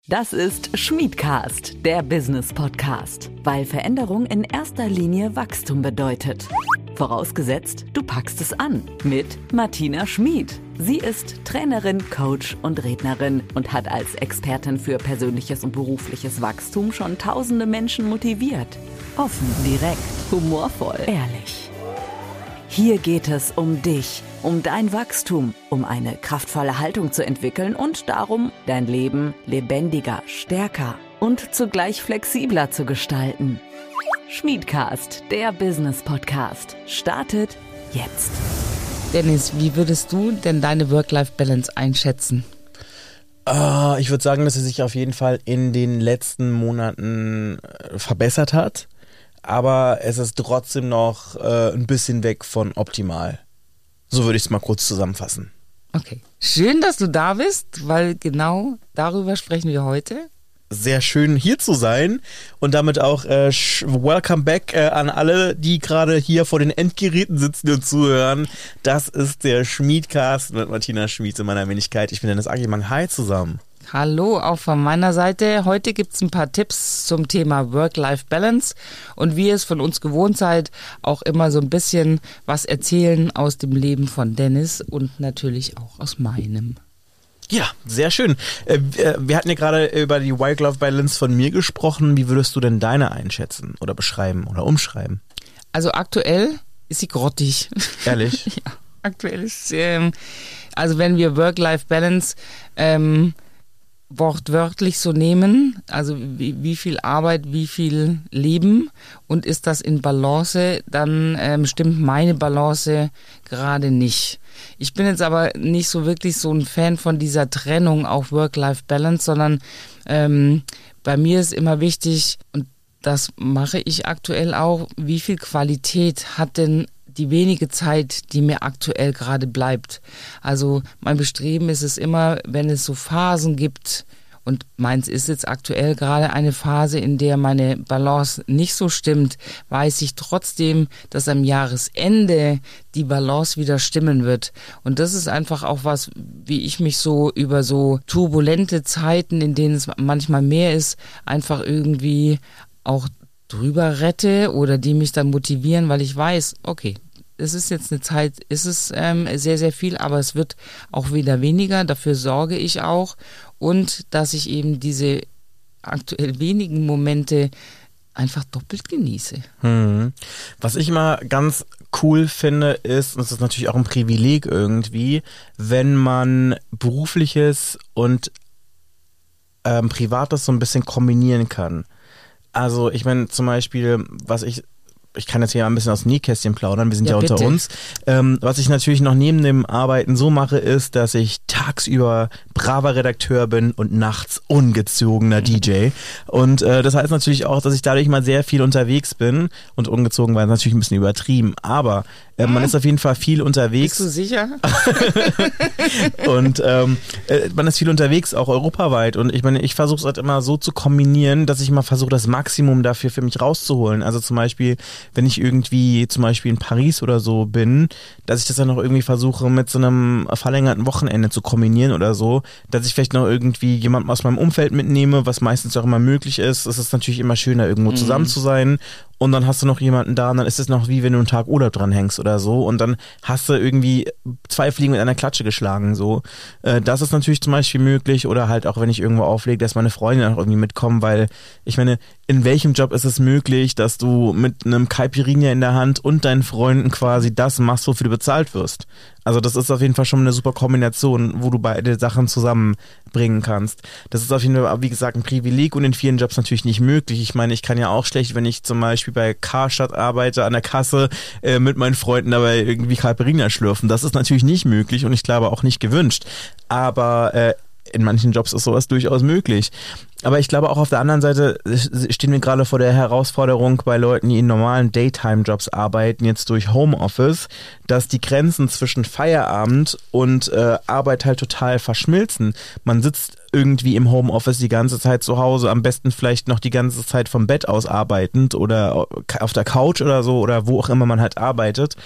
Das ist Schmiedcast, der Business-Podcast, weil Veränderung in erster Linie Wachstum bedeutet. Vorausgesetzt, du packst es an mit Martina Schmid. Sie ist Trainerin, Coach und Rednerin und hat als Expertin für persönliches und berufliches Wachstum schon tausende Menschen motiviert. Offen, direkt, humorvoll, ehrlich. Hier geht es um dich, um dein Wachstum, um eine kraftvolle Haltung zu entwickeln und darum, dein Leben lebendiger, stärker und zugleich flexibler zu gestalten. Schmiedcast, der Business-Podcast, startet jetzt. Dennis, wie würdest du denn deine Work-Life-Balance einschätzen? Ich würde sagen, dass sie sich auf jeden Fall in den letzten Monaten verbessert hat. Aber es ist trotzdem noch ein bisschen weg von optimal. So würde ich es mal kurz zusammenfassen. Okay. Schön, dass du da bist, weil genau darüber sprechen wir heute. Sehr schön, hier zu sein und damit auch welcome back an alle, die gerade hier vor den Endgeräten sitzen und zuhören. Das ist der Schmiedcast mit Martina Schmid in meiner Wenigkeit. Ich bin Dennis Agimang. Hi zusammen. Hallo, auch von meiner Seite. Heute gibt es ein paar Tipps zum Thema Work-Life-Balance und wie ihr es von uns gewohnt seid, auch immer so ein bisschen was erzählen aus dem Leben von Dennis und natürlich auch aus meinem. Ja, sehr schön. Wir hatten ja gerade über die Work-Life-Balance von mir gesprochen. Wie würdest du denn deine einschätzen oder beschreiben oder umschreiben? Also aktuell ist sie grottig. Ehrlich? Ja, aktuell ist also wenn wir Work-Life-Balance wortwörtlich so nehmen, also wie viel Arbeit, wie viel Leben und ist das in Balance, dann stimmt meine Balance gerade nicht. Ich bin jetzt aber nicht so wirklich so ein Fan von dieser Trennung auf Work-Life-Balance, sondern bei mir ist immer wichtig, und das mache ich aktuell auch, wie viel Qualität hat denn die wenige Zeit, die mir aktuell gerade bleibt. Also mein Bestreben ist es immer, wenn es so Phasen gibt, und meins ist jetzt aktuell gerade eine Phase, in der meine Balance nicht so stimmt, weiß ich trotzdem, dass am Jahresende die Balance wieder stimmen wird. Und das ist einfach auch was, wie ich mich so über so turbulente Zeiten, in denen es manchmal mehr ist, einfach irgendwie auch drüber rette oder die mich dann motivieren, weil ich weiß, okay, es ist jetzt eine Zeit, ist es sehr, sehr viel, aber es wird auch wieder weniger, dafür sorge ich auch, und dass ich eben diese aktuell wenigen Momente einfach doppelt genieße. Was ich immer ganz cool finde ist, und das ist natürlich auch ein Privileg irgendwie, wenn man Berufliches und Privates so ein bisschen kombinieren kann. Also ich meine zum Beispiel, ich kann jetzt hier ein bisschen aus dem Nähkästchen plaudern, wir sind ja unter uns. Was ich natürlich noch neben dem Arbeiten so mache, ist, dass ich tagsüber braver Redakteur bin und nachts ungezogener DJ. Und das heißt natürlich auch, dass ich dadurch mal sehr viel unterwegs bin. Und ungezogen war natürlich ein bisschen übertrieben. Aber man ist auf jeden Fall viel unterwegs. Bist du sicher? Und man ist viel unterwegs, auch europaweit. Und ich meine, ich versuche es halt immer so zu kombinieren, dass ich mal versuche, das Maximum dafür für mich rauszuholen. Also zum Beispiel, wenn ich irgendwie zum Beispiel in Paris oder so bin, dass ich das dann noch irgendwie versuche, mit so einem verlängerten Wochenende zu kombinieren oder so, dass ich vielleicht noch irgendwie jemanden aus meinem Umfeld mitnehme, was meistens auch immer möglich ist. Es ist natürlich immer schöner, irgendwo zusammen zu sein. Und dann hast du noch jemanden da und dann ist es noch wie wenn du einen Tag Urlaub dran hängst oder so und dann hast du irgendwie 2 Fliegen mit einer Klatsche geschlagen, so. Das ist natürlich zum Beispiel möglich oder halt auch, wenn ich irgendwo auflege, dass meine Freunde auch irgendwie mitkommen, weil ich meine, in welchem Job ist es möglich, dass du mit einem Caipirinha in der Hand und deinen Freunden quasi das machst, wofür du bezahlt wirst? Also das ist auf jeden Fall schon eine super Kombination, wo du beide Sachen zusammenbringen kannst. Das ist auf jeden Fall, wie gesagt, ein Privileg und in vielen Jobs natürlich nicht möglich. Ich meine, ich kann ja auch schlecht, wenn ich zum Beispiel bei Karstadt arbeite, an der Kasse mit meinen Freunden dabei irgendwie Caipirinha schlürfen. Das ist natürlich nicht möglich und ich glaube auch nicht gewünscht. Aber in manchen Jobs ist sowas durchaus möglich. Aber ich glaube auch auf der anderen Seite stehen wir gerade vor der Herausforderung bei Leuten, die in normalen Daytime-Jobs arbeiten, jetzt durch Homeoffice, dass die Grenzen zwischen Feierabend und Arbeit halt total verschmilzen. Man sitzt irgendwie im Homeoffice die ganze Zeit zu Hause, am besten vielleicht noch die ganze Zeit vom Bett aus arbeitend oder auf der Couch oder so oder wo auch immer man halt arbeitet.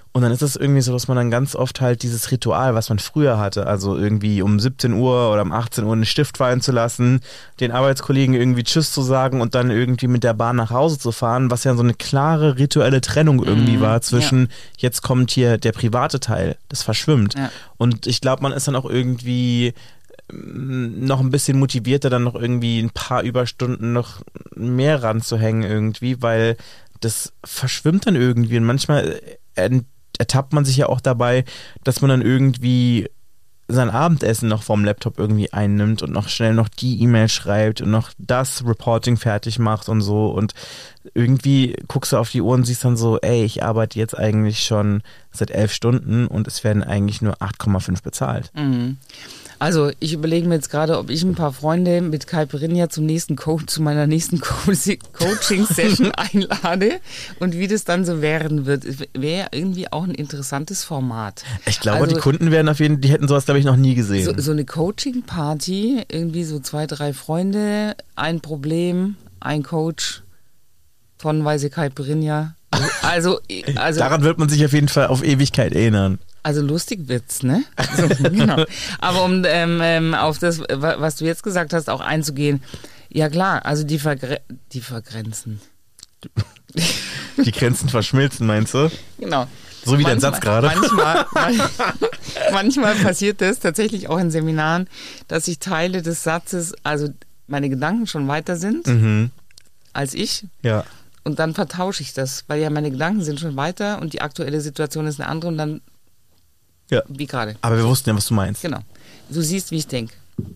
Und dann ist es irgendwie so, dass man dann ganz oft halt dieses Ritual, was man früher hatte, also irgendwie um 17 Uhr oder um 18 Uhr einen Stift fallen zu lassen, den Arbeitskollegen irgendwie Tschüss zu sagen und dann irgendwie mit der Bahn nach Hause zu fahren, was ja so eine klare rituelle Trennung irgendwie war zwischen, jetzt kommt hier der private Teil, das verschwimmt. Ja. Und ich glaube, man ist dann auch irgendwie noch ein bisschen motivierter, dann noch irgendwie ein paar Überstunden noch mehr ranzuhängen irgendwie, weil das verschwimmt dann irgendwie und manchmal ertappt man sich ja auch dabei, dass man dann irgendwie sein Abendessen noch vom Laptop irgendwie einnimmt und noch schnell noch die E-Mail schreibt und noch das Reporting fertig macht und so und irgendwie guckst du auf die Uhr und siehst dann so, ey, ich arbeite jetzt eigentlich schon seit 11 Stunden und es werden eigentlich nur 8,5 bezahlt. Mhm. Also ich überlege mir jetzt gerade, ob ich ein paar Freunde mit Caipirinha zu meiner nächsten Coaching-Session einlade und wie das dann so werden wird. Wäre irgendwie auch ein interessantes Format. Ich glaube, die Kunden wären die hätten sowas, glaube ich, noch nie gesehen. So eine Coaching-Party, irgendwie so 2, 3 Freunde, ein Problem, ein Coach, tonnenweise Caipirinha. Also daran wird man sich auf jeden Fall auf Ewigkeit erinnern. Also lustig wird's, ne? So, genau. Aber um auf das, was du jetzt gesagt hast, auch einzugehen, ja klar, also die vergrenzen. Die Grenzen verschmilzen, meinst du? Genau. So wie dein Satz gerade. Manchmal passiert das tatsächlich auch in Seminaren, dass ich Teile des Satzes, also meine Gedanken schon weiter sind als ich. Ja. Und dann vertausche ich das, weil ja meine Gedanken sind schon weiter und die aktuelle Situation ist eine andere und dann wie gerade. Aber wir wussten ja, was du meinst. Genau. Du siehst, wie ich denke.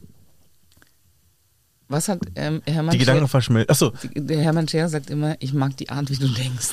Was hat Hermann Die Gedanken verschmilzt. Achso. Der Hermann Scher sagt immer, ich mag die Art, wie du denkst.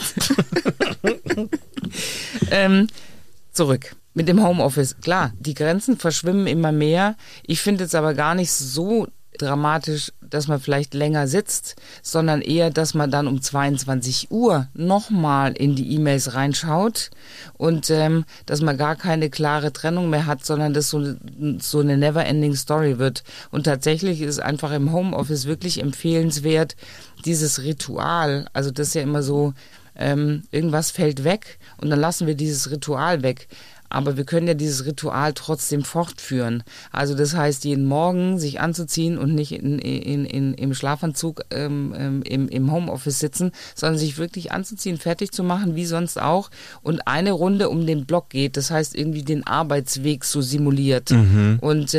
Zurück. Mit dem Homeoffice. Klar, die Grenzen verschwimmen immer mehr. Ich finde es aber gar nicht so dramatisch, dass man vielleicht länger sitzt, sondern eher, dass man dann um 22 Uhr nochmal in die E-Mails reinschaut und dass man gar keine klare Trennung mehr hat, sondern dass so eine never-ending Story wird. Und tatsächlich ist es einfach im Homeoffice wirklich empfehlenswert, dieses Ritual, also das ist ja immer so, irgendwas fällt weg und dann lassen wir dieses Ritual weg. Aber wir können ja dieses Ritual trotzdem fortführen. Also das heißt, jeden Morgen sich anzuziehen und nicht im Schlafanzug im Homeoffice sitzen, sondern sich wirklich anzuziehen, fertig zu machen, wie sonst auch. Und eine Runde um den Block geht. Das heißt, irgendwie den Arbeitsweg so simuliert. Und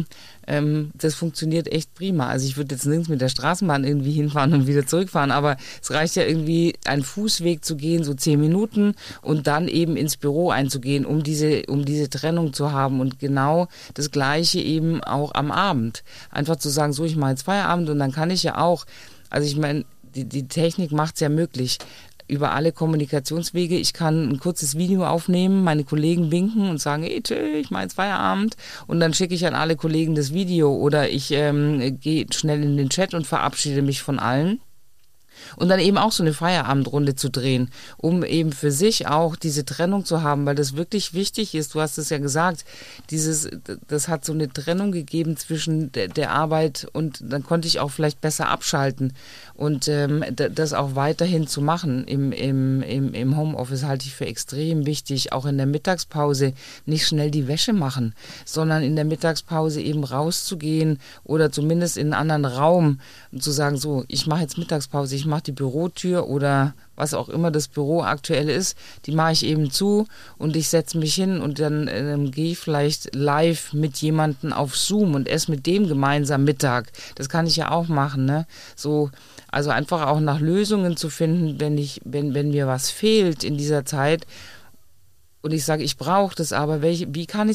das funktioniert echt prima. Also ich würde jetzt nirgends mit der Straßenbahn irgendwie hinfahren und wieder zurückfahren, aber es reicht ja irgendwie, einen Fußweg zu gehen, so 10 Minuten und dann eben ins Büro einzugehen, um diese Trennung zu haben und genau das Gleiche eben auch am Abend. Einfach zu sagen, so, ich mache jetzt Feierabend und dann kann ich ja auch, also ich meine, die Technik macht es ja möglich, über alle Kommunikationswege. Ich kann ein kurzes Video aufnehmen, meine Kollegen winken und sagen, hey, ich mache jetzt Feierabend und dann schicke ich an alle Kollegen das Video oder ich gehe schnell in den Chat und verabschiede mich von allen. Und dann eben auch so eine Feierabendrunde zu drehen, um eben für sich auch diese Trennung zu haben, weil das wirklich wichtig ist. Du hast es ja gesagt, das hat so eine Trennung gegeben zwischen der Arbeit und dann konnte ich auch vielleicht besser abschalten und das auch weiterhin zu machen im Homeoffice halte ich für extrem wichtig. Auch in der Mittagspause nicht schnell die Wäsche machen, sondern in der Mittagspause eben rauszugehen oder zumindest in einen anderen Raum und zu sagen, so, ich mache jetzt Mittagspause, ich mache die Bürotür oder was auch immer das Büro aktuell ist, die mache ich eben zu und ich setze mich hin und dann gehe ich vielleicht live mit jemandem auf Zoom und esse mit dem gemeinsam Mittag. Das kann ich ja auch machen, ne? So, also einfach auch nach Lösungen zu finden, wenn mir was fehlt in dieser Zeit und ich sage, ich brauche das, aber wie kann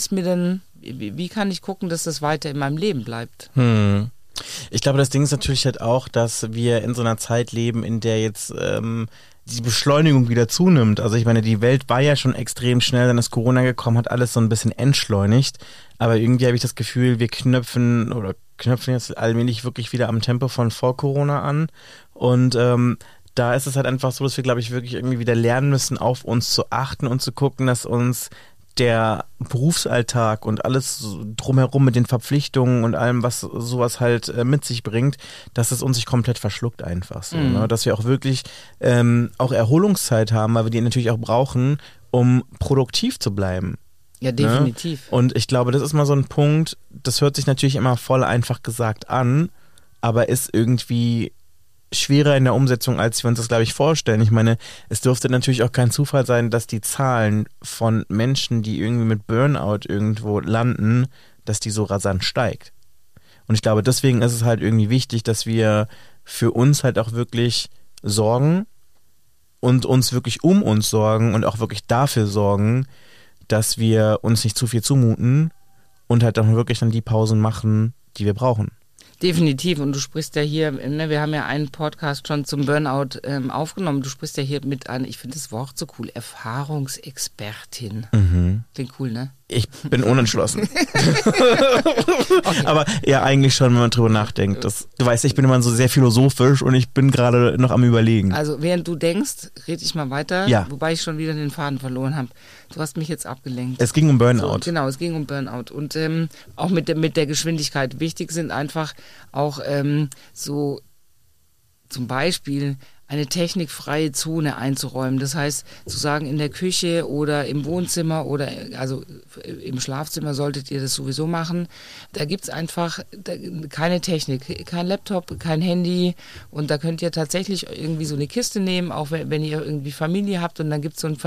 ich gucken, dass das weiter in meinem Leben bleibt? Ich glaube, das Ding ist natürlich halt auch, dass wir in so einer Zeit leben, in der jetzt die Beschleunigung wieder zunimmt. Also ich meine, die Welt war ja schon extrem schnell, dann ist Corona gekommen, hat alles so ein bisschen entschleunigt. Aber irgendwie habe ich das Gefühl, wir knöpfen jetzt allmählich wirklich wieder am Tempo von vor Corona an. Und da ist es halt einfach so, dass wir, glaube ich, wirklich irgendwie wieder lernen müssen, auf uns zu achten und zu gucken, dass uns der Berufsalltag und alles drumherum mit den Verpflichtungen und allem, was sowas halt mit sich bringt, dass es uns sich komplett verschluckt einfach so. Ne? Dass wir auch wirklich auch Erholungszeit haben, weil wir die natürlich auch brauchen, um produktiv zu bleiben. Ja, definitiv. Ne? Und ich glaube, das ist mal so ein Punkt, das hört sich natürlich immer voll einfach gesagt an, aber ist irgendwie schwerer in der Umsetzung, als wir uns das, glaube ich, vorstellen. Ich meine, es dürfte natürlich auch kein Zufall sein, dass die Zahlen von Menschen, die irgendwie mit Burnout irgendwo landen, dass die so rasant steigt. Und ich glaube, deswegen ist es halt irgendwie wichtig, dass wir für uns halt auch wirklich sorgen und uns wirklich um uns sorgen und auch wirklich dafür sorgen, dass wir uns nicht zu viel zumuten und halt auch wirklich dann die Pausen machen, die wir brauchen. Definitiv. Und du sprichst ja hier, ne, wir haben ja einen Podcast schon zum Burnout aufgenommen. Du sprichst ja hier mit einer, ich finde das Wort so cool, Erfahrungsexpertin. Klingt cool, ne? Ich bin unentschlossen. Okay. Aber ja, eigentlich schon, wenn man drüber nachdenkt. Du weißt, ich bin immer so sehr philosophisch und ich bin gerade noch am Überlegen. Also während du denkst, rede ich mal weiter, wobei ich schon wieder den Faden verloren habe. Du hast mich jetzt abgelenkt. Es ging um Burnout. So, genau, es ging um Burnout. Und auch mit der Geschwindigkeit. Wichtig sind einfach auch so zum Beispiel eine technikfreie Zone einzuräumen. Das heißt, zu sagen, in der Küche oder im Wohnzimmer oder also im Schlafzimmer solltet ihr das sowieso machen. Da gibt's einfach keine Technik, kein Laptop, kein Handy und da könnt ihr tatsächlich irgendwie so eine Kiste nehmen, auch wenn ihr irgendwie Familie habt und dann gibt's so eine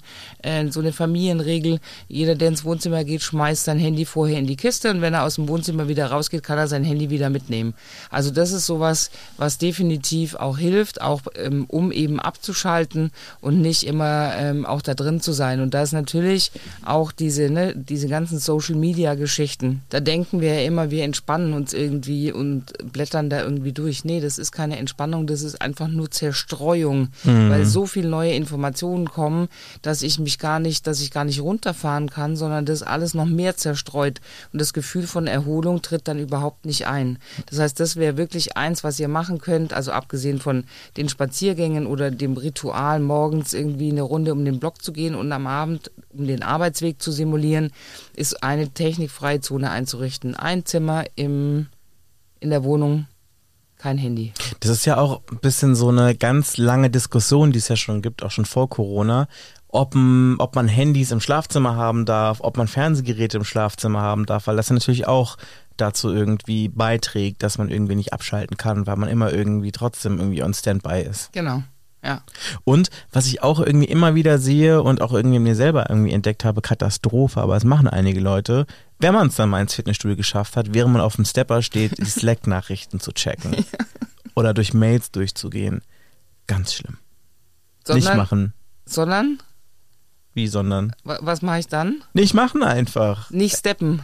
Familienregel. Jeder, der ins Wohnzimmer geht, schmeißt sein Handy vorher in die Kiste und wenn er aus dem Wohnzimmer wieder rausgeht, kann er sein Handy wieder mitnehmen. Also das ist sowas, was definitiv auch hilft, auch um eben abzuschalten und nicht immer auch da drin zu sein. Und da ist natürlich auch diese ganzen Social-Media-Geschichten. Da denken wir ja immer, wir entspannen uns irgendwie und blättern da irgendwie durch. Nee, das ist keine Entspannung, das ist einfach nur Zerstreuung, weil so viele neue Informationen kommen, dass ich gar nicht runterfahren kann, sondern das alles noch mehr zerstreut. Und das Gefühl von Erholung tritt dann überhaupt nicht ein. Das heißt, das wäre wirklich eins, was ihr machen könnt, also abgesehen von den Spaziergängen oder dem Ritual, morgens irgendwie eine Runde um den Block zu gehen und am Abend um den Arbeitsweg zu simulieren, ist eine technikfreie Zone einzurichten. Ein Zimmer in der Wohnung, kein Handy. Das ist ja auch ein bisschen so eine ganz lange Diskussion, die es ja schon gibt, auch schon vor Corona, ob man Handys im Schlafzimmer haben darf, ob man Fernsehgeräte im Schlafzimmer haben darf, weil das ja natürlich auch dazu irgendwie beiträgt, dass man irgendwie nicht abschalten kann, weil man immer irgendwie trotzdem irgendwie on Standby ist. Genau, ja. Und was ich auch irgendwie immer wieder sehe und auch irgendwie mir selber irgendwie entdeckt habe, Katastrophe, aber es machen einige Leute, wenn man es dann mal ins Fitnessstudio geschafft hat, während man auf dem Stepper steht, die Slack-Nachrichten zu checken oder durch Mails durchzugehen. Ganz schlimm. Nicht machen. Sondern? Wie sondern? Was mache ich dann? Nicht machen einfach. Nicht steppen.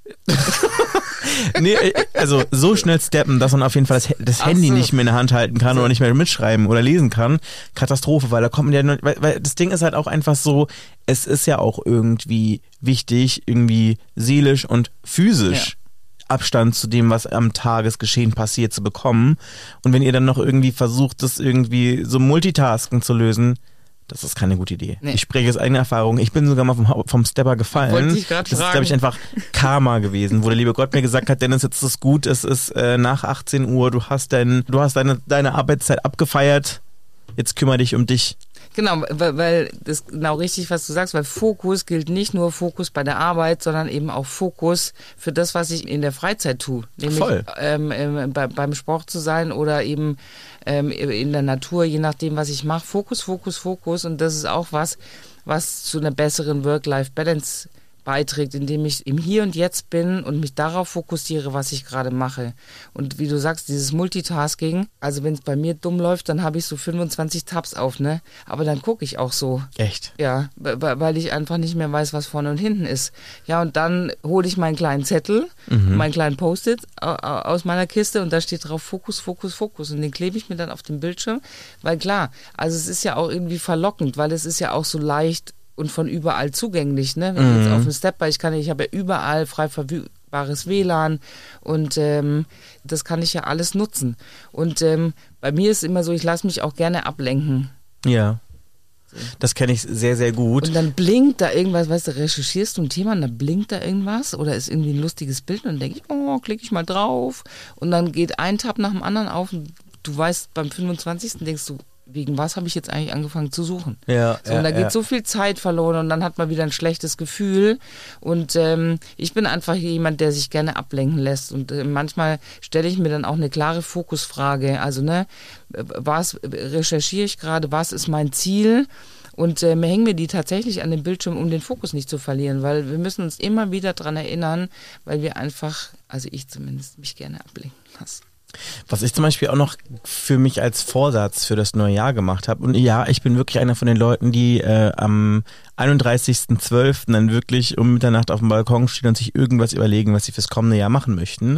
Nee, also so schnell steppen, dass man auf jeden Fall das Handy nicht mehr in der Hand halten kann oder nicht mehr mitschreiben oder lesen kann. Katastrophe, weil da kommt man ja, weil das Ding ist halt auch einfach so, es ist ja auch irgendwie wichtig, irgendwie seelisch und physisch Abstand zu dem, was am Tagesgeschehen passiert, zu bekommen. Und wenn ihr dann noch irgendwie versucht, das irgendwie so Multitasken zu lösen, das ist keine gute Idee. Nee. Ich spreche aus eigener Erfahrung. Ich bin sogar mal vom Stepper gefallen. Wollte ich gerade fragen. Das ist, glaube ich, einfach Karma gewesen, wo der liebe Gott mir gesagt hat, Dennis, jetzt ist es gut, es ist nach 18 Uhr, du hast deine Arbeitszeit abgefeiert, jetzt kümmere dich um dich. Genau, weil das ist genau richtig, was du sagst, weil Fokus gilt nicht nur Fokus bei der Arbeit, sondern eben auch Fokus für das, was ich in der Freizeit tue. Nämlich beim Sport zu sein oder eben in der Natur, je nachdem, was ich mache. Fokus, Fokus, Fokus. Und das ist auch was zu einer besseren Work-Life-Balance beiträgt, indem ich im Hier und Jetzt bin und mich darauf fokussiere, was ich gerade mache. Und wie du sagst, dieses Multitasking, also wenn es bei mir dumm läuft, dann habe ich so 25 Tabs auf, ne? Aber dann gucke ich auch so. Echt? Ja, weil ich einfach nicht mehr weiß, was vorne und hinten ist. Ja, und dann hole ich meinen kleinen Zettel, meinen kleinen Post-it aus meiner Kiste und da steht drauf Fokus, Fokus, Fokus. Und den klebe ich mir dann auf den Bildschirm, weil klar, also es ist ja auch irgendwie verlockend, weil es ist ja auch so leicht und von überall zugänglich, ne? Wenn ich jetzt auf dem Stepper, ich habe ja überall frei verfügbares WLAN und das kann ich ja alles nutzen. Und bei mir ist immer so, ich lasse mich auch gerne ablenken. Ja. Das kenne ich sehr, sehr gut. Und dann blinkt da irgendwas, weißt du, recherchierst du ein Thema und dann blinkt da irgendwas oder ist irgendwie ein lustiges Bild und dann denke ich, klicke ich mal drauf und dann geht ein Tab nach dem anderen auf und du weißt, beim 25. denkst du, wegen was habe ich jetzt eigentlich angefangen zu suchen? Ja, so, und da geht so viel Zeit verloren und dann hat man wieder ein schlechtes Gefühl. Und ich bin einfach jemand, der sich gerne ablenken lässt. Und manchmal stelle ich mir dann auch eine klare Fokusfrage. Also, was recherchiere ich gerade? Was ist mein Ziel? Und hängen wir die tatsächlich an den Bildschirm, um den Fokus nicht zu verlieren. Weil wir müssen uns immer wieder dran erinnern, weil wir einfach, also ich zumindest, mich gerne ablenken lasse. Was ich zum Beispiel auch noch für mich als Vorsatz für das neue Jahr gemacht habe, und ja, ich bin wirklich einer von den Leuten, die am 31.12. dann wirklich um Mitternacht auf dem Balkon stehen und sich irgendwas überlegen, was sie fürs kommende Jahr machen möchten.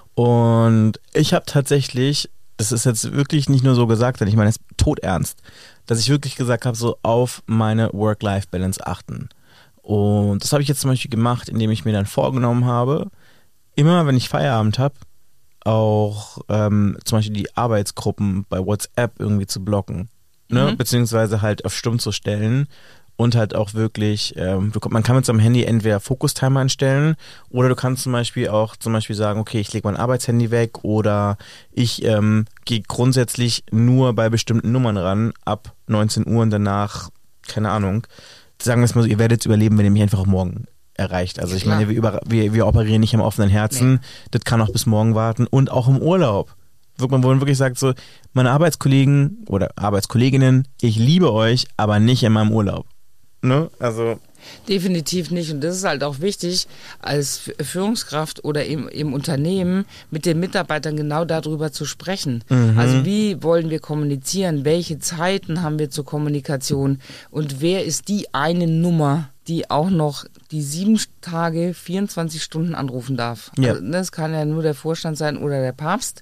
Und ich habe tatsächlich, das ist jetzt wirklich nicht nur so gesagt, sondern ich meine es todernst, dass ich wirklich gesagt habe, so auf meine Work-Life-Balance achten. Und das habe ich jetzt zum Beispiel gemacht, indem ich mir dann vorgenommen habe, immer wenn ich Feierabend habe, auch zum Beispiel die Arbeitsgruppen bei WhatsApp irgendwie zu blocken, ne? Beziehungsweise halt auf stumm zu stellen und halt auch wirklich, man kann mit seinem Handy entweder Fokustimer einstellen oder du kannst zum Beispiel sagen, okay, ich lege mein Arbeitshandy weg oder ich gehe grundsätzlich nur bei bestimmten Nummern ran ab 19 Uhr und danach, keine Ahnung, sagen wir es mal so, ihr werdet es überleben, wenn ihr mich einfach auch morgen erreicht. Also ich meine, wir operieren nicht am offenen Herzen. Nee. Das kann auch bis morgen warten. Und auch im Urlaub. Wo man wirklich sagt so, meine Arbeitskollegen oder Arbeitskolleginnen, ich liebe euch, aber nicht in meinem Urlaub. Ne? Also definitiv nicht. Und das ist halt auch wichtig, als Führungskraft oder im Unternehmen mit den Mitarbeitern genau darüber zu sprechen. Also wie wollen wir kommunizieren? Welche Zeiten haben wir zur Kommunikation? Und wer ist die eine Nummer, die auch noch die 7 Tage, 24 Stunden anrufen darf? Ja. Also, das kann ja nur der Vorstand sein oder der Papst.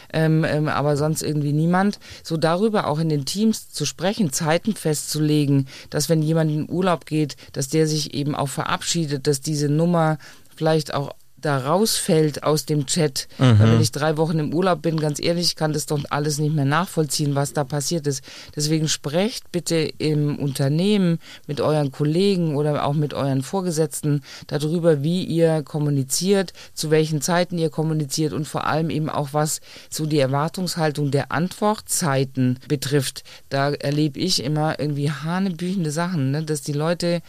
Aber sonst irgendwie niemand. So darüber auch in den Teams zu sprechen, Zeiten festzulegen, dass wenn jemand in Urlaub geht, dass der sich eben auch verabschiedet, dass diese Nummer vielleicht auch da rausfällt aus dem Chat. Weil wenn ich 3 Wochen im Urlaub bin, ganz ehrlich, ich kann das doch alles nicht mehr nachvollziehen, was da passiert ist. Deswegen sprecht bitte im Unternehmen mit euren Kollegen oder auch mit euren Vorgesetzten darüber, wie ihr kommuniziert, zu welchen Zeiten ihr kommuniziert und vor allem eben auch, was so die Erwartungshaltung der Antwortzeiten betrifft. Da erlebe ich immer irgendwie hanebüchende Sachen, ne? Dass die Leute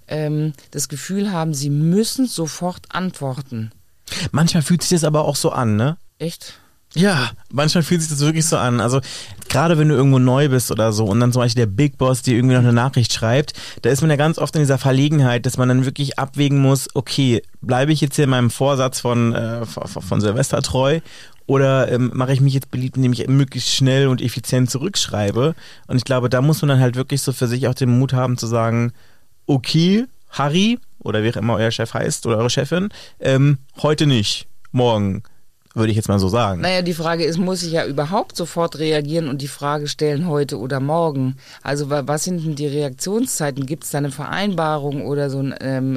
das Gefühl haben, sie müssen sofort antworten. Manchmal fühlt sich das aber auch so an, ne? Echt? Ja, manchmal fühlt sich das wirklich so an. Also gerade wenn du irgendwo neu bist oder so und dann zum Beispiel der Big Boss dir irgendwie noch eine Nachricht schreibt, da ist man ja ganz oft in dieser Verlegenheit, dass man dann wirklich abwägen muss, okay, bleibe ich jetzt hier in meinem Vorsatz von Silvester treu oder mache ich mich jetzt beliebt, indem ich möglichst schnell und effizient zurückschreibe? Und ich glaube, da muss man dann halt wirklich so für sich auch den Mut haben zu sagen, okay, Harry, oder wie auch immer euer Chef heißt oder eure Chefin, heute nicht, morgen, würde ich jetzt mal so sagen. Naja, die Frage ist, muss ich ja überhaupt sofort reagieren und die Frage stellen, heute oder morgen? Also was sind denn die Reaktionszeiten? Gibt es da eine Vereinbarung oder so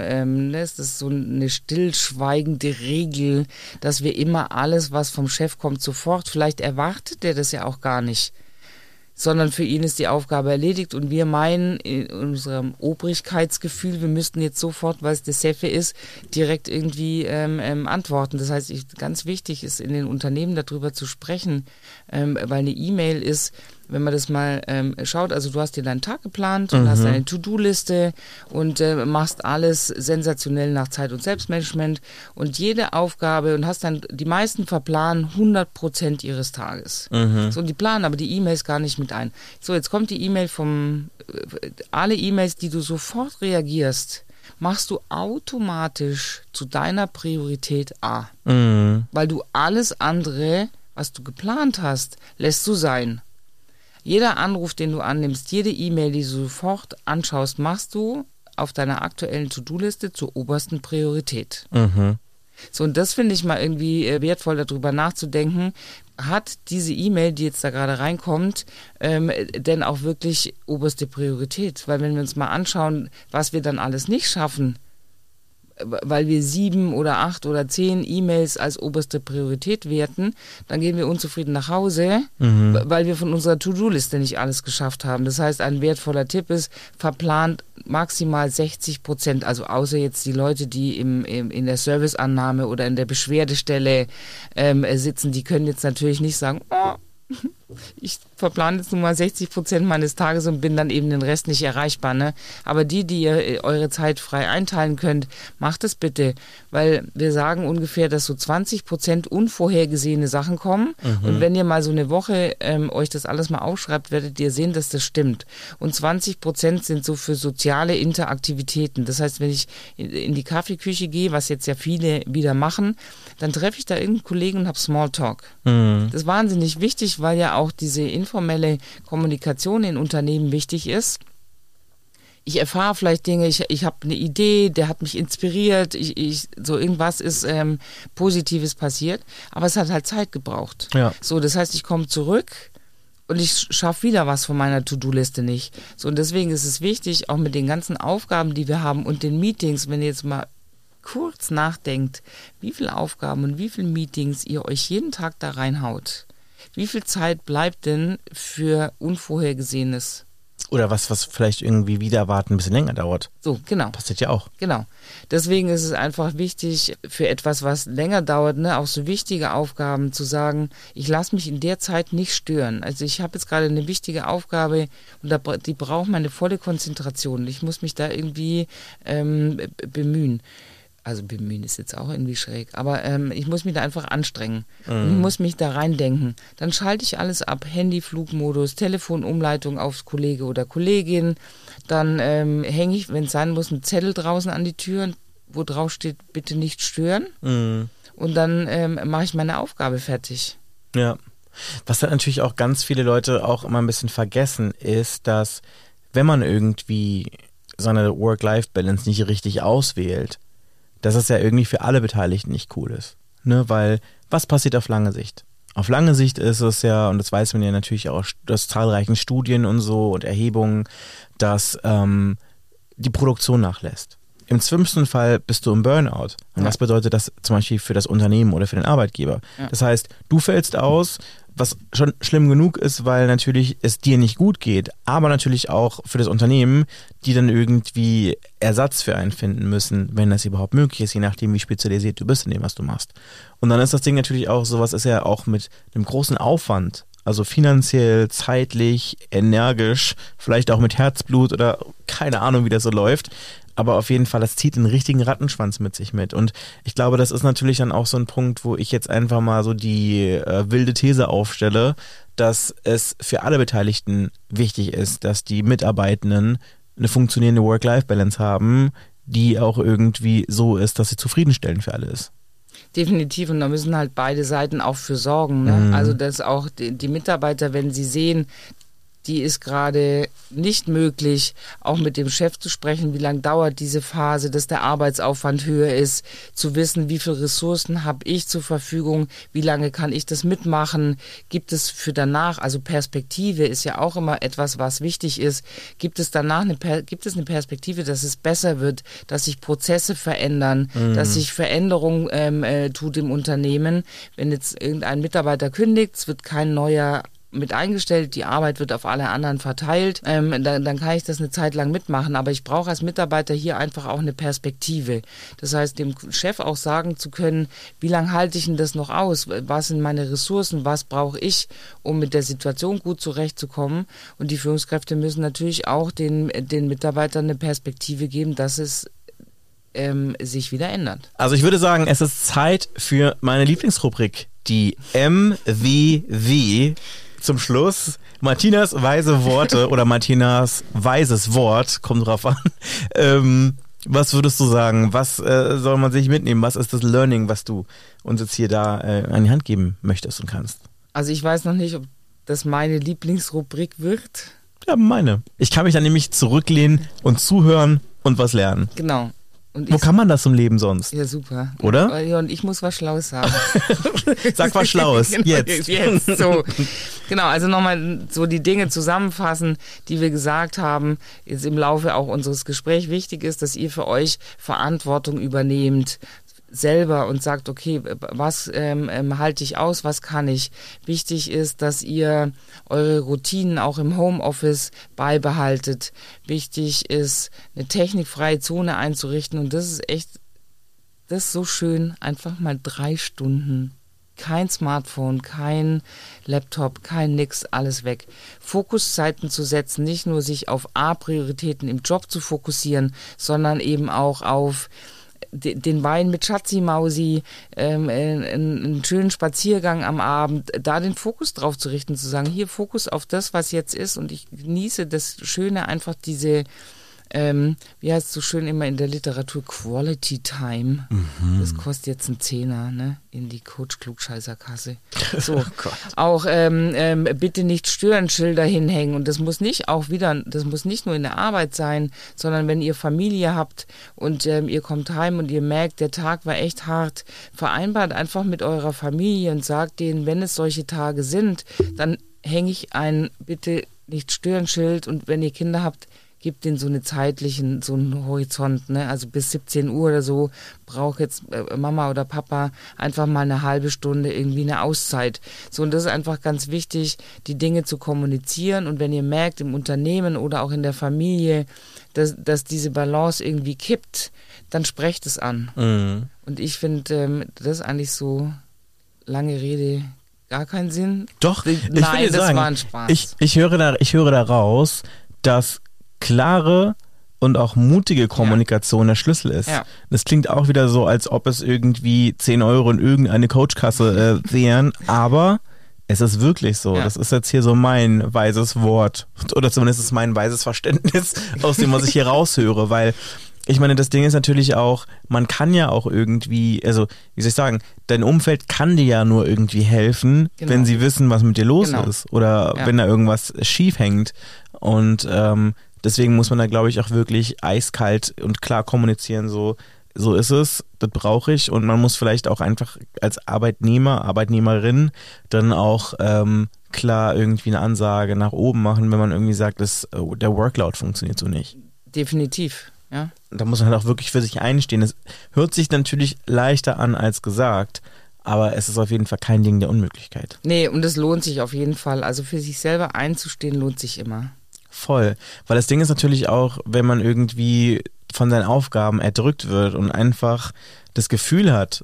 ist das so eine stillschweigende Regel, dass wir immer alles, was vom Chef kommt, sofort, vielleicht erwartet der das ja auch gar nicht, sondern für ihn ist die Aufgabe erledigt und wir meinen in unserem Obrigkeitsgefühl, wir müssten jetzt sofort, weil es der Chef ist, direkt irgendwie antworten. Das heißt, ganz wichtig ist in den Unternehmen darüber zu sprechen, weil eine E-Mail ist, wenn man das mal schaut, also du hast dir deinen Tag geplant und hast eine To-Do-Liste und machst alles sensationell nach Zeit- und Selbstmanagement und jede Aufgabe und hast dann, die meisten verplanen 100% ihres Tages. So, und die planen aber die E-Mails gar nicht mit ein. So, jetzt kommt die E-Mail alle E-Mails, die du sofort reagierst, machst du automatisch zu deiner Priorität A. Weil du alles andere, was du geplant hast, lässt du sein. Jeder Anruf, den du annimmst, jede E-Mail, die du sofort anschaust, machst du auf deiner aktuellen To-Do-Liste zur obersten Priorität. So, und das finde ich mal irgendwie wertvoll, darüber nachzudenken. Hat diese E-Mail, die jetzt da gerade reinkommt, denn auch wirklich oberste Priorität? Weil wenn wir uns mal anschauen, was wir dann alles nicht schaffen, weil wir 7 oder 8 oder 10 E-Mails als oberste Priorität werten, dann gehen wir unzufrieden nach Hause, weil wir von unserer To-Do-Liste nicht alles geschafft haben. Das heißt, ein wertvoller Tipp ist, verplant maximal 60%, also außer jetzt die Leute, die in der Serviceannahme oder in der Beschwerdestelle sitzen, die können jetzt natürlich nicht sagen, oh, Ich verplane jetzt nun mal 60% meines Tages und bin dann eben den Rest nicht erreichbar, ne? Aber die ihr eure Zeit frei einteilen könnt, macht es bitte, weil wir sagen ungefähr, dass so 20% unvorhergesehene Sachen kommen und wenn ihr mal so eine Woche euch das alles mal aufschreibt, werdet ihr sehen, dass das stimmt. Und 20% sind so für soziale Interaktivitäten. Das heißt, wenn ich in die Kaffeeküche gehe, was jetzt ja viele wieder machen, dann treffe ich da irgendeinen Kollegen und habe Smalltalk. Das ist wahnsinnig wichtig, weil ja auch diese informelle Kommunikation in Unternehmen wichtig ist. Ich erfahre vielleicht Dinge, ich habe eine Idee, der hat mich inspiriert, so irgendwas ist Positives passiert, aber es hat halt Zeit gebraucht. Ja. So, das heißt, ich komme zurück und ich schaffe wieder was von meiner To-Do-Liste nicht. So, und deswegen ist es wichtig, auch mit den ganzen Aufgaben, die wir haben und den Meetings, wenn ihr jetzt mal kurz nachdenkt, wie viele Aufgaben und wie viele Meetings ihr euch jeden Tag da reinhaut. Wie viel Zeit bleibt denn für Unvorhergesehenes? Oder was vielleicht irgendwie wieder erwarten ein bisschen länger dauert. So, genau. Passiert ja auch. Genau. Deswegen ist es einfach wichtig, für etwas, was länger dauert, ne, auch so wichtige Aufgaben zu sagen, ich lasse mich in der Zeit nicht stören. Also ich habe jetzt gerade eine wichtige Aufgabe und die braucht meine volle Konzentration. Ich muss mich da irgendwie bemühen. Also bemühen ist jetzt auch irgendwie schräg, aber ich muss mich da einfach anstrengen. Und ich muss mich da reindenken. Dann schalte ich alles ab, Handy, Flugmodus, Telefonumleitung auf Kollege oder Kollegin. Dann hänge ich, wenn es sein muss, einen Zettel draußen an die Tür, wo drauf steht, bitte nicht stören. Und dann mache ich meine Aufgabe fertig. Ja. Was dann natürlich auch ganz viele Leute auch immer ein bisschen vergessen, ist, dass wenn man irgendwie seine Work-Life-Balance nicht richtig auswählt, dass es ja irgendwie für alle Beteiligten nicht cool ist. Ne? Weil, was passiert auf lange Sicht? Auf lange Sicht ist es ja, und das weiß man ja natürlich auch aus zahlreichen Studien und so und Erhebungen, dass die Produktion nachlässt. Im schlimmsten Fall bist du im Burnout. Und was bedeutet das zum Beispiel für das Unternehmen oder für den Arbeitgeber? Ja. Das heißt, du fällst aus, was schon schlimm genug ist, weil natürlich es dir nicht gut geht, aber natürlich auch für das Unternehmen, die dann irgendwie Ersatz für einen finden müssen, wenn das überhaupt möglich ist, je nachdem, wie spezialisiert du bist in dem, was du machst. Und dann ist das Ding natürlich auch, sowas ist ja auch mit einem großen Aufwand, also finanziell, zeitlich, energisch, vielleicht auch mit Herzblut oder keine Ahnung, wie das so läuft. Aber auf jeden Fall, das zieht einen richtigen Rattenschwanz mit sich mit. Und ich glaube, das ist natürlich dann auch so ein Punkt, wo ich jetzt einfach mal so die wilde These aufstelle, dass es für alle Beteiligten wichtig ist, dass die Mitarbeitenden eine funktionierende Work-Life-Balance haben, die auch irgendwie so ist, dass sie zufriedenstellend für alle ist. Definitiv, und da müssen halt beide Seiten auch für sorgen. Ne? Also dass auch die Mitarbeiter, wenn sie sehen, die ist gerade nicht möglich, auch mit dem Chef zu sprechen, wie lange dauert diese Phase, dass der Arbeitsaufwand höher ist, zu wissen, wie viele Ressourcen habe ich zur Verfügung, wie lange kann ich das mitmachen, gibt es für danach, also Perspektive ist ja auch immer etwas, was wichtig ist, gibt es danach eine Perspektive, dass es besser wird, dass sich Prozesse verändern, dass sich Veränderung tut im Unternehmen. Wenn jetzt irgendein Mitarbeiter kündigt, es wird kein neuer mit eingestellt, die Arbeit wird auf alle anderen verteilt, dann kann ich das eine Zeit lang mitmachen, aber ich brauche als Mitarbeiter hier einfach auch eine Perspektive. Das heißt, dem Chef auch sagen zu können, wie lange halte ich denn das noch aus, was sind meine Ressourcen, was brauche ich, um mit der Situation gut zurechtzukommen, und die Führungskräfte müssen natürlich auch den Mitarbeitern eine Perspektive geben, dass es sich wieder ändert. Also ich würde sagen, es ist Zeit für meine Lieblingsrubrik, die MWW. Zum Schluss Martinas weise Worte oder Martinas weises Wort, kommt drauf an. Was würdest du sagen? Was soll man sich mitnehmen? Was ist das Learning, was du uns jetzt hier da an die Hand geben möchtest und kannst? Also ich weiß noch nicht, ob das meine Lieblingsrubrik wird. Ja, meine. Ich kann mich dann nämlich zurücklehnen und zuhören und was lernen. Genau. Und wo kann man das im Leben sonst? Ja, super. Oder? Ja, und ich muss was Schlaues sagen. Sag was Schlaues, genau, jetzt. So. Genau, also nochmal so die Dinge zusammenfassen, die wir gesagt haben, jetzt im Laufe auch unseres Gesprächs. Wichtig ist, dass ihr für euch Verantwortung übernehmt, selber, und sagt, okay, was halte ich aus, was kann ich. Wichtig ist, dass ihr eure Routinen auch im Homeoffice beibehaltet. Wichtig ist, eine technikfreie Zone einzurichten, und das ist so schön, einfach mal 3 Stunden Kein Smartphone, kein Laptop, kein nix, alles weg. Fokuszeiten zu setzen, nicht nur sich auf A-Prioritäten im Job zu fokussieren, sondern eben auch auf den Wein mit Schatzi-Mausi, einen schönen Spaziergang am Abend, da den Fokus drauf zu richten, zu sagen, hier Fokus auf das, was jetzt ist, und ich genieße das Schöne, einfach diese, wie heißt es so schön immer in der Literatur, Quality Time. Das kostet jetzt einen Zehner, ne? In die Coach-Klugscheißer-Kasse. So. Oh Gott. Auch bitte nicht Störenschilder hinhängen, und das muss nicht nur in der Arbeit sein, sondern wenn ihr Familie habt und ihr kommt heim und ihr merkt, der Tag war echt hart, vereinbart einfach mit eurer Familie und sagt denen, wenn es solche Tage sind, dann hänge ich ein bitte nicht Stören-Schild, und wenn ihr Kinder habt, gibt denen so einen Horizont, ne? Also bis 17 Uhr oder so braucht jetzt Mama oder Papa einfach mal eine halbe Stunde irgendwie eine Auszeit. So, und das ist einfach ganz wichtig, die Dinge zu kommunizieren, und wenn ihr merkt im Unternehmen oder auch in der Familie, dass diese Balance irgendwie kippt, dann sprecht es an. Und ich finde, das ist eigentlich so lange Rede gar keinen Sinn. Doch, Nein, das war ein Spaß. Ich höre da raus, dass klare und auch mutige Kommunikation der Schlüssel ist. Ja. Das klingt auch wieder so, als ob es irgendwie 10 Euro in irgendeine Coachkasse wären, aber es ist wirklich so. Ja. Das ist jetzt hier so mein weises Wort, oder zumindest ist mein weises Verständnis aus dem, was ich hier raushöre, weil ich meine, das Ding ist natürlich auch, man kann ja auch irgendwie, also wie soll ich sagen, dein Umfeld kann dir ja nur irgendwie helfen, wenn sie wissen, was mit dir los ist, oder wenn da irgendwas schief hängt, und deswegen muss man da, glaube ich, auch wirklich eiskalt und klar kommunizieren, so ist es, das brauche ich, und man muss vielleicht auch einfach als Arbeitnehmer, Arbeitnehmerin dann auch klar irgendwie eine Ansage nach oben machen, wenn man irgendwie sagt, der Workload funktioniert so nicht. Definitiv, ja. Da muss man halt auch wirklich für sich einstehen. Es hört sich natürlich leichter an als gesagt, aber es ist auf jeden Fall kein Ding der Unmöglichkeit. Nee, und es lohnt sich auf jeden Fall. Also für sich selber einzustehen lohnt sich immer. Voll. Weil das Ding ist natürlich auch, wenn man irgendwie von seinen Aufgaben erdrückt wird und einfach das Gefühl hat,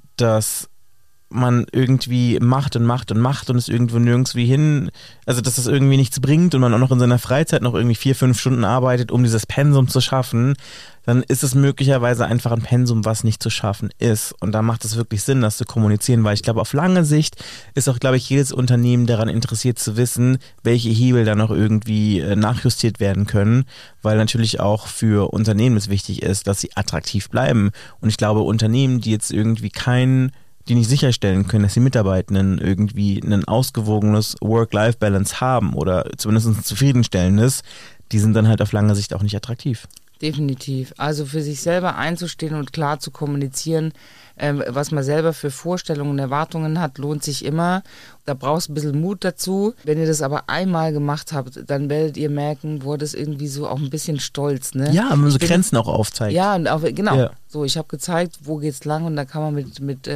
dass man irgendwie macht und es irgendwo nirgendwie hin, also dass das irgendwie nichts bringt und man auch noch in seiner Freizeit noch irgendwie 4-5 Stunden arbeitet, um dieses Pensum zu schaffen, dann ist es möglicherweise einfach ein Pensum, was nicht zu schaffen ist. Und da macht es wirklich Sinn, das zu kommunizieren, weil ich glaube, auf lange Sicht ist auch, glaube ich, jedes Unternehmen daran interessiert zu wissen, welche Hebel da noch irgendwie nachjustiert werden können, weil natürlich auch für Unternehmen es wichtig ist, dass sie attraktiv bleiben. Und ich glaube, Unternehmen, die jetzt irgendwie die nicht sicherstellen können, dass die Mitarbeitenden irgendwie ein ausgewogenes Work-Life-Balance haben oder zumindest ein zufriedenstellendes, die sind dann halt auf lange Sicht auch nicht attraktiv. Definitiv. Also für sich selber einzustehen und klar zu kommunizieren, was man selber für Vorstellungen und Erwartungen hat, lohnt sich immer. Da brauchst du ein bisschen Mut dazu. Wenn ihr das aber einmal gemacht habt, dann werdet ihr merken, wo das irgendwie so auch ein bisschen stolz, ne? Ja, wenn man so Grenzen auch aufzeigt. Ja, und auch, genau. Ja. So, ich habe gezeigt, wo geht's lang, und da kann man mit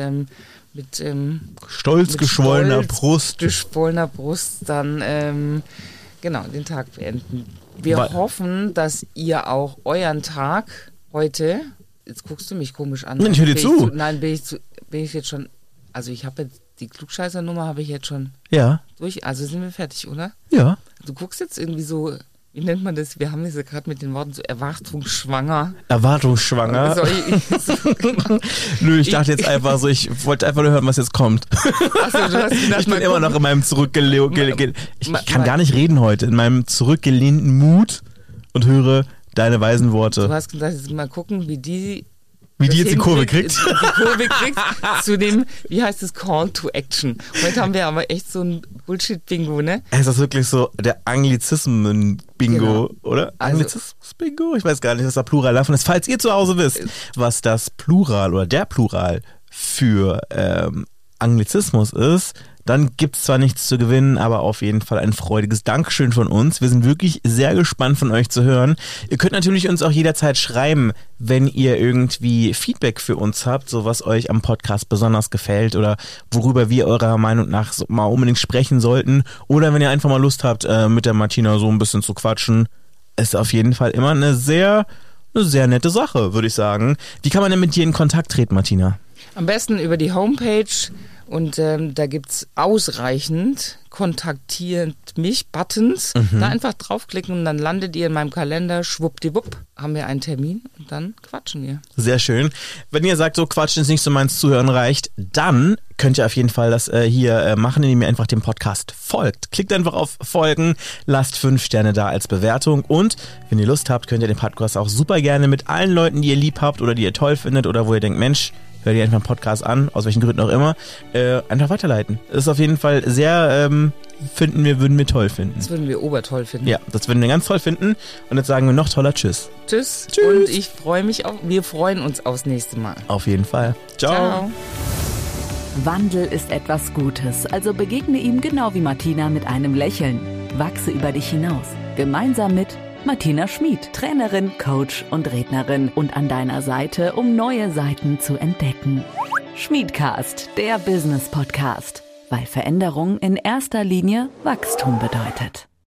stolz geschwollener Brust dann den Tag beenden. Wir hoffen, dass ihr auch euren Tag heute, jetzt guckst du mich komisch an. Ich höre dir zu. Bin ich jetzt schon, also ich habe jetzt, die Klugscheißer-Nummer habe ich jetzt schon durch, also sind wir fertig, oder? Ja. Du guckst jetzt irgendwie so, wie nennt man das? Wir haben das ja gerade mit den Worten so erwartungsschwanger. Erwartungsschwanger? Nö, ich dachte jetzt einfach so, ich wollte einfach nur hören, was jetzt kommt. Achso, du hast gedacht, ich bin immer noch in meinem ich kann gar nicht reden heute, in meinem zurückgelehnten Mut und höre deine weisen Worte. Du hast gesagt, jetzt mal gucken, wie die jetzt die Kurve kriegt. Die Kurve kriegt zu dem, wie heißt es, Call to Action. Heute haben wir aber echt so ein Bullshit-Bingo, ne? Es ist wirklich so der Anglizismen-Bingo, oder? Also, Anglizismus-Bingo? Ich weiß gar nicht, was der Plural davon ist. Falls ihr zu Hause wisst, was das Plural oder der Plural für Anglizismus ist, dann gibt es zwar nichts zu gewinnen, aber auf jeden Fall ein freudiges Dankeschön von uns. Wir sind wirklich sehr gespannt von euch zu hören. Ihr könnt natürlich uns auch jederzeit schreiben, wenn ihr irgendwie Feedback für uns habt, so was euch am Podcast besonders gefällt oder worüber wir eurer Meinung nach so mal unbedingt sprechen sollten. Oder wenn ihr einfach mal Lust habt, mit der Martina so ein bisschen zu quatschen. Ist auf jeden Fall immer eine sehr nette Sache, würde ich sagen. Wie kann man denn mit dir in Kontakt treten, Martina? Am besten über die Homepage Und da gibt's ausreichend kontaktiert mich Buttons. Da einfach draufklicken und dann landet ihr in meinem Kalender. Schwuppdiwupp, haben wir einen Termin und dann quatschen wir. Sehr schön. Wenn ihr sagt, so Quatschen ist nicht so meins, Zuhören reicht, dann könnt ihr auf jeden Fall das hier machen, indem ihr einfach dem Podcast folgt. Klickt einfach auf Folgen, lasst 5 Sterne da als Bewertung und wenn ihr Lust habt, könnt ihr den Podcast auch super gerne mit allen Leuten, die ihr lieb habt oder die ihr toll findet oder wo ihr denkt, Mensch, hört ihr einfach einen Podcast an, aus welchen Gründen auch immer, einfach weiterleiten. Das ist auf jeden Fall sehr, würden wir toll finden. Das würden wir obertoll finden. Ja, das würden wir ganz toll finden und jetzt sagen wir noch toller Tschüss. Tschüss. Und ich freue mich wir freuen uns aufs nächste Mal. Auf jeden Fall. Ciao. Ciao. Wandel ist etwas Gutes, also begegne ihm genau wie Martina mit einem Lächeln. Wachse über dich hinaus. Gemeinsam mit Martina Schmid, Trainerin, Coach und Rednerin und an deiner Seite, um neue Seiten zu entdecken. Schmiedcast, der Business Podcast, weil Veränderung in erster Linie Wachstum bedeutet.